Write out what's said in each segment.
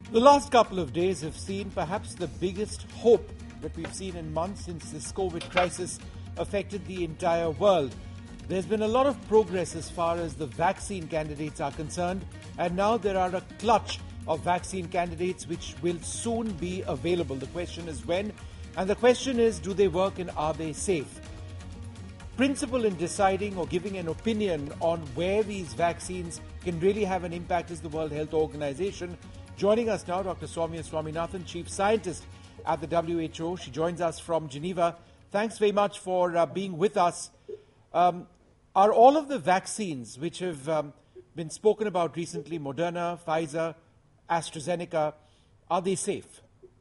The last couple of days have seen perhaps the biggest hope that we've seen in months since this COVID crisis affected the entire world. There's been a lot of progress as far as the vaccine candidates are concerned, and now there are a clutch of vaccine candidates which will soon be available. The question is when, and the question is, do they work and are they safe? Principle in deciding or giving an opinion on where these vaccines can really have an impact is the World Health Organization. Joining us now, Dr. Soumya Swaminathan, Chief Scientist at the WHO. She joins us from Geneva. Thanks very much for being with us. Are all of the vaccines which have been spoken about recently, Moderna, Pfizer, AstraZeneca, are they safe?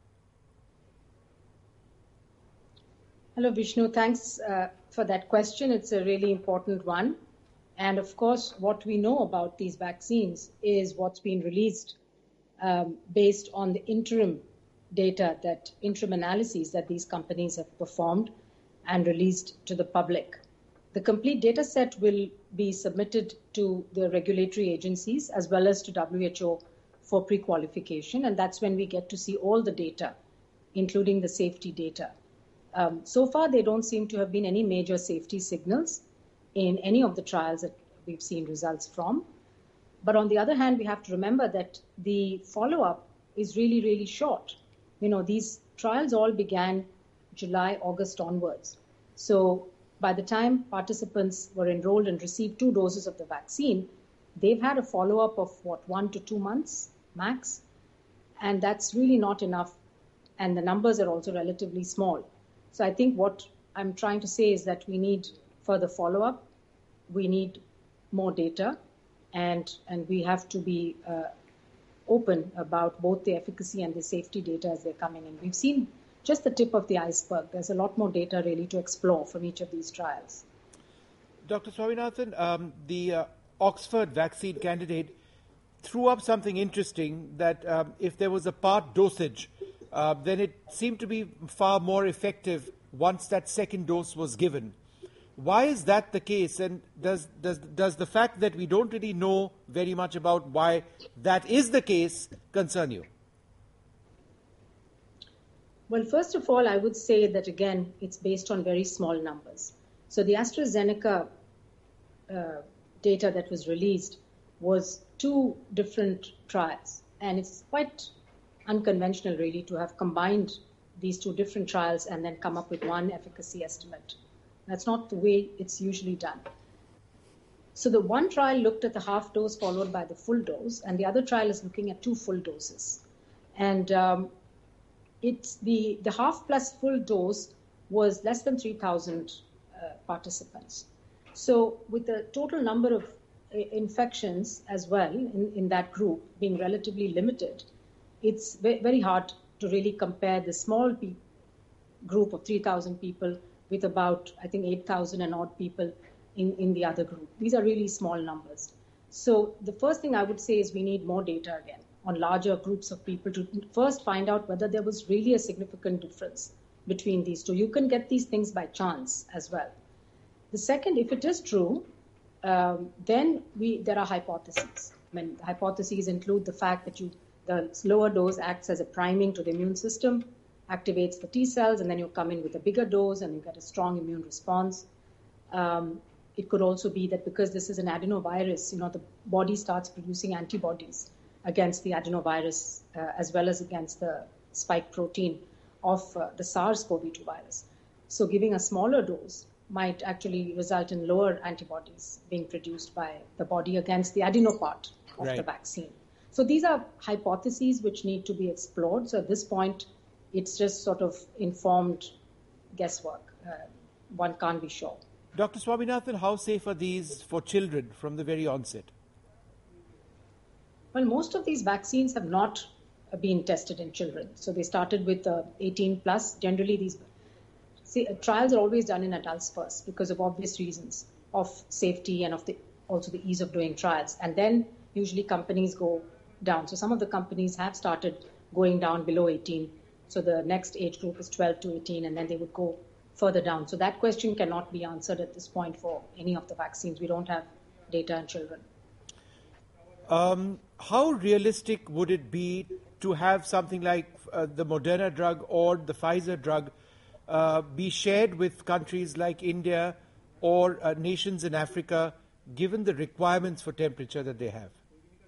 Hello, Vishnu. Thanks for that question. It's a really important one. And of course, what we know about these vaccines is what's been released based on the interim data, that interim analyses that these companies have performed and released to the public. The complete data set will be submitted to the regulatory agencies as well as to WHO for pre-qualification, and that's when we get to see all the data, including the safety data. So far, there don't seem to have been any major safety signals in any of the trials that we've seen results from. But on the other hand, we have to remember that the follow-up is really, really short. You know, these trials all began July, August onwards. So by the time participants were enrolled and received 2 doses of the vaccine, they've had a follow-up of 1 to 2 months max. And that's really not enough. And the numbers are also relatively small. So I think what I'm trying to say is that we need further follow-up. We need more data. And we have to be open about both the efficacy and the safety data as they're coming in. We've seen just the tip of the iceberg. There's a lot more data really to explore from each of these trials. Dr. Swaminathan, the Oxford vaccine candidate threw up something interesting that if there was a part dosage, then it seemed to be far more effective once that second dose was given. Why is that the case, and does the fact that we don't really know very much about why that is the case concern you? Well, first of all, I would say that, again, it's based on very small numbers. So the AstraZeneca data that was released was 2 different trials, and it's quite unconventional, really, to have combined these 2 different trials and then come up with one efficacy estimate. That's not the way it's usually done. So the one trial looked at the half dose followed by the full dose, and the other trial is looking at 2 full doses. And it's the half plus full dose was less than 3,000 participants. So with the total number of infections as well in that group being relatively limited, it's very hard to really compare the small group of 3,000 people with about, I think, 8,000 and odd people in the other group. These are really small numbers. So the first thing I would say is we need more data again on larger groups of people to first find out whether there was really a significant difference between these 2. You can get these things by chance as well. The second, if it is true, then there are hypotheses. I mean, the hypotheses include the fact that the slower dose acts as a priming to the immune system, activates the T cells, and then you come in with a bigger dose and you get a strong immune response. It could also be that because this is an adenovirus, the body starts producing antibodies against the adenovirus as well as against the spike protein of the SARS-CoV-2 virus. So giving a smaller dose might actually result in lower antibodies being produced by the body against the adenopart of the vaccine. So these are hypotheses which need to be explored. So at this point, it's just sort of informed guesswork. One can't be sure. Dr. Swaminathan, how safe are these for children from the very onset? Well, most of these vaccines have not been tested in children. So they started with 18 plus. Generally, these trials are always done in adults first because of obvious reasons of safety and also the ease of doing trials. And then usually companies go down. So some of the companies have started going down below 18. So the next age group is 12 to 18, and then they would go further down. So that question cannot be answered at this point for any of the vaccines. We don't have data on children. How realistic would it be to have something like the Moderna drug or the Pfizer drug be shared with countries like India or nations in Africa, given the requirements for temperature that they have?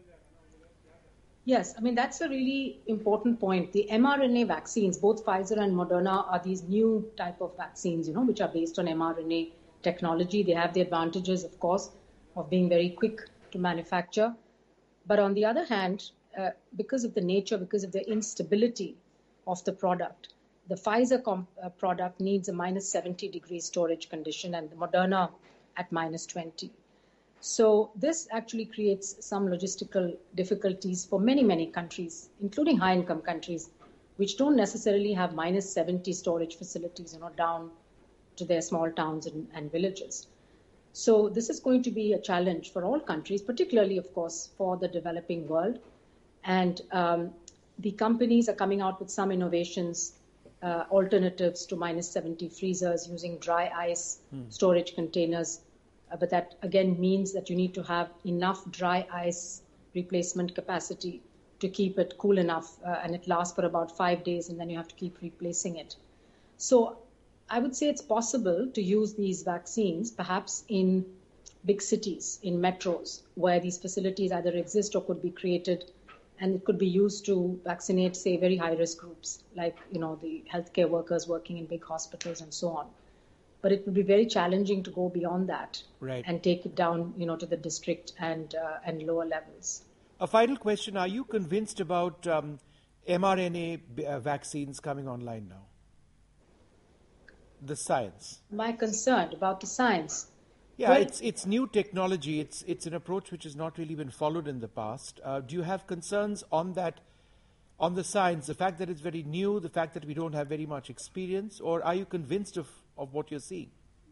Yes, I mean, that's a really important point. The mRNA vaccines, both Pfizer and Moderna, are these new type of vaccines, which are based on mRNA technology. They have the advantages, of course, of being very quick to manufacture. But on the other hand, because of the nature, because of the instability of the product, the Pfizer product needs a minus 70 degrees storage condition and the Moderna at minus 20. So this actually creates some logistical difficulties for many, many countries, including high-income countries, which don't necessarily have minus 70 storage facilities, down to their small towns and villages. So this is going to be a challenge for all countries, particularly, of course, for the developing world. And the companies are coming out with some innovations, alternatives to minus 70 freezers using dry ice storage containers. But that, again, means that you need to have enough dry ice replacement capacity to keep it cool enough, and it lasts for about 5 days, and then you have to keep replacing it. So I would say it's possible to use these vaccines perhaps in big cities, in metros, where these facilities either exist or could be created, and it could be used to vaccinate, say, very high-risk groups, like, the healthcare workers working in big hospitals and so on. But it would be very challenging to go beyond that and take it down, to the district and lower levels. A final question. Are you convinced about mRNA vaccines coming online now? The science. Am I concerned about the science? Yeah, well, it's new technology. It's an approach which has not really been followed in the past. Do you have concerns on that, on the science, the fact that it's very new, the fact that we don't have very much experience, or are you convinced of what you're seeing?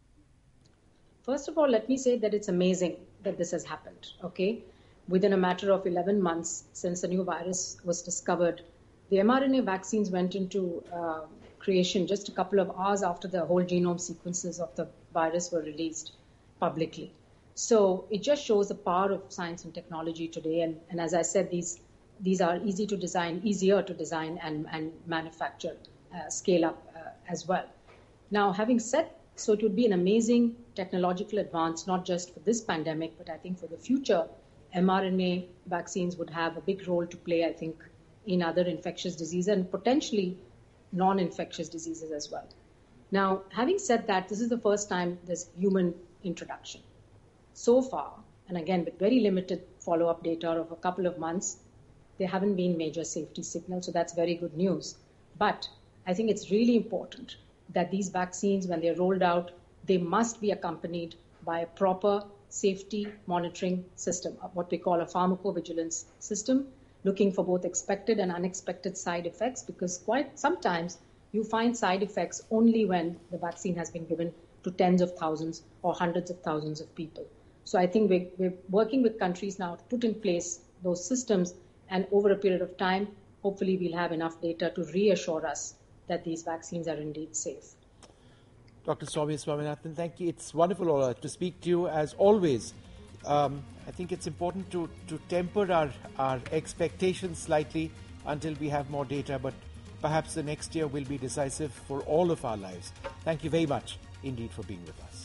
First of all, let me say that it's amazing that this has happened, okay? Within a matter of 11 months since the new virus was discovered, the mRNA vaccines went into creation just a couple of hours after the whole genome sequences of the virus were released publicly. So it just shows the power of science and technology today. And as I said, these are easier to design and manufacture, scale up as well. Now, having said so, it would be an amazing technological advance, not just for this pandemic, but I think for the future, mRNA vaccines would have a big role to play, I think, in other infectious diseases and potentially non-infectious diseases as well. Now, having said that, this is the first time there's human introduction. So far, and again, with very limited follow-up data of a couple of months, there haven't been major safety signals, so that's very good news. But I think it's really important that these vaccines, when they're rolled out, they must be accompanied by a proper safety monitoring system, what we call a pharmacovigilance system, looking for both expected and unexpected side effects, because quite sometimes you find side effects only when the vaccine has been given to tens of thousands or hundreds of thousands of people. So I think we're working with countries now to put in place those systems, and over a period of time, hopefully we'll have enough data to reassure us that these vaccines are indeed safe. Dr. Soumya Swaminathan, thank you. It's wonderful to speak to you as always. I think it's important to temper our expectations slightly until we have more data, but perhaps the next year will be decisive for all of our lives. Thank you very much indeed for being with us.